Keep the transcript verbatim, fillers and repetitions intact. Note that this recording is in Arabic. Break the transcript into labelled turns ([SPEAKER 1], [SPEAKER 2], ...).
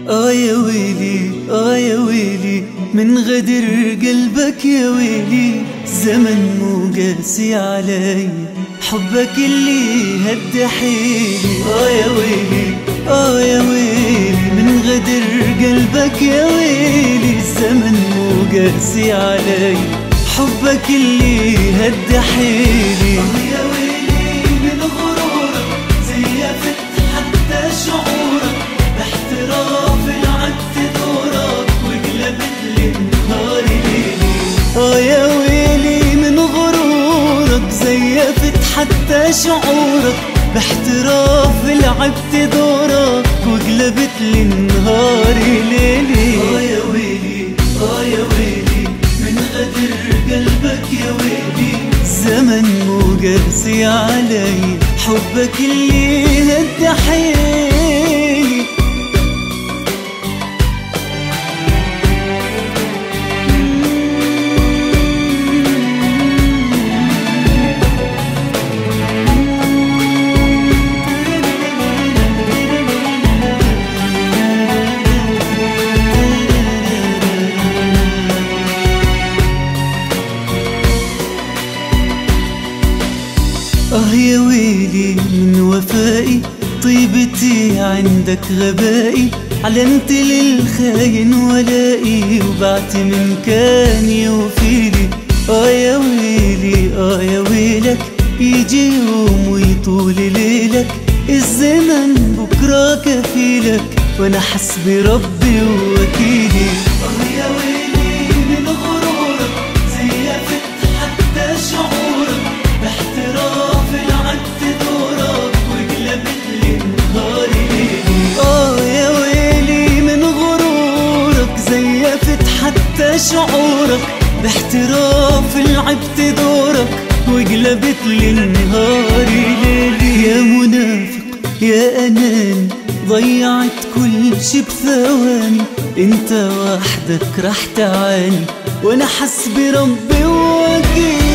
[SPEAKER 1] آه يا ويلي آه يا ويلي من غدر قلبك يا ويلي، زمن مو قاسي علي حبك اللي هد حيلي. آه يا ويلي آه يا ويلي من غدر قلبك يا ويلي، الزمن مو قاسي علي حبك اللي هد حيلي.
[SPEAKER 2] آه يا ويلي من غرورك زيفت حتى شعورك، باحتراف العدت دورك وقلبت لي النهار ليلي.
[SPEAKER 1] آه يا ويلي من غرورك زيفت حتى شعورك، باحتراف لعبت دورك وقلبت لي النهار ليلي.
[SPEAKER 2] آه يا ويلي آه يا ويلي من غدر قلبك يا ويلي،
[SPEAKER 1] زمن مو قاسي علي حبك اللي هد حيلي. آه يا ويلي من وفائي طيبتي عندك غبائي، علنت للخاين ولائي وبعت من كان يوفيلي. آه يا ويلي آه يا ويلك يجي يوم ويطول ليلك، الزمن بكرة كفيلك وانا حسبي ربي ووكيلي.
[SPEAKER 2] آه يا ويلي من غرورك زيفت حتى شعورك، باحتراف العدت دورك وقلبت لي النهار ليلي.
[SPEAKER 1] آه يا ويلي من غرورك زيفت حتى شعورك، باحتراف لعبت دورك وقلبت لي النهار ليلي. يا منافق يا أناني ضيعت كل شي بثواني، انت وحدك راح تعاني وانا حسبي ربي ووكيلي.